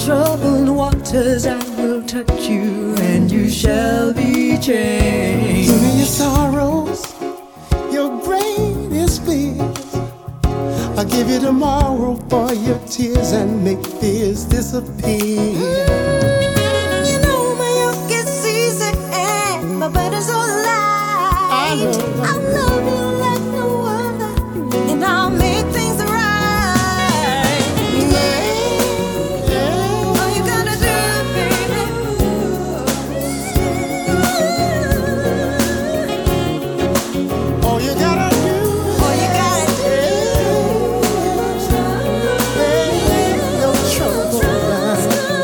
troubled waters, I will touch you, and you shall be changed. Give me your sorrows, your greatest fears. I'll give you tomorrow for your tears and make fears disappear. You know my yoke is easy and my burden's so light. I love you like no other, and I'll make things right. All you gotta do, baby. All you gotta do. All you gotta do. Lay your trouble down.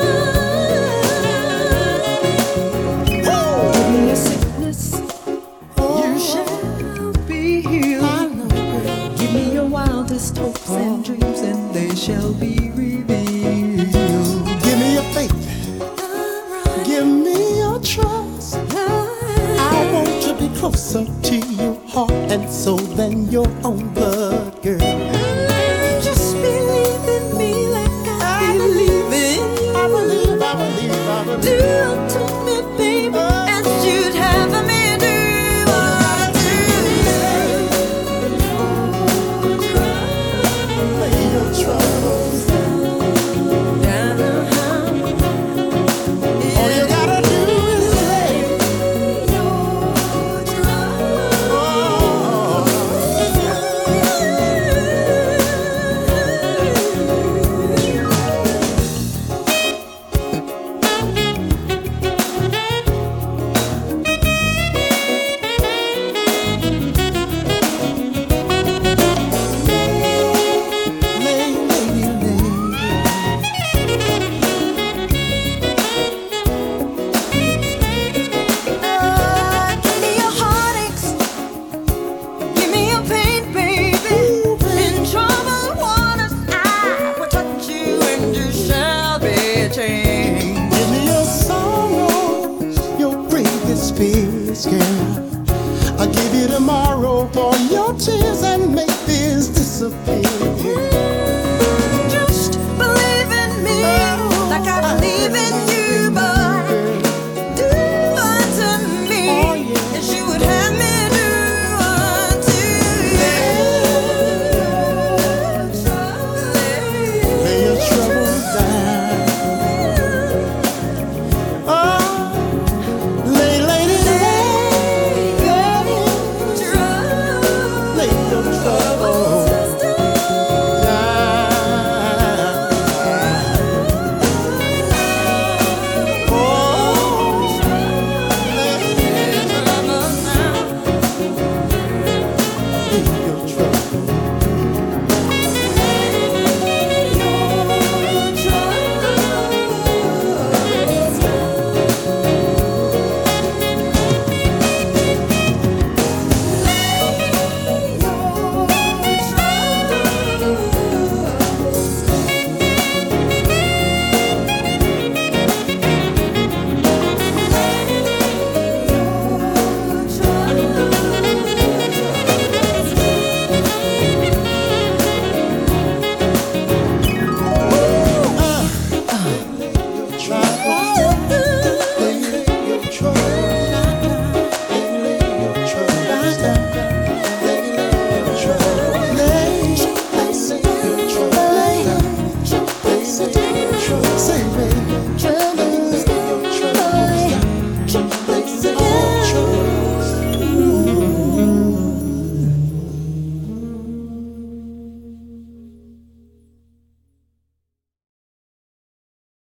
Give me your sickness, you shall be healed. Give me your wildest hopes and dreams, and they shall be revealed. Give me your faith. Give me your trust. I want to be closer to your heart and soul than your own blood, girl.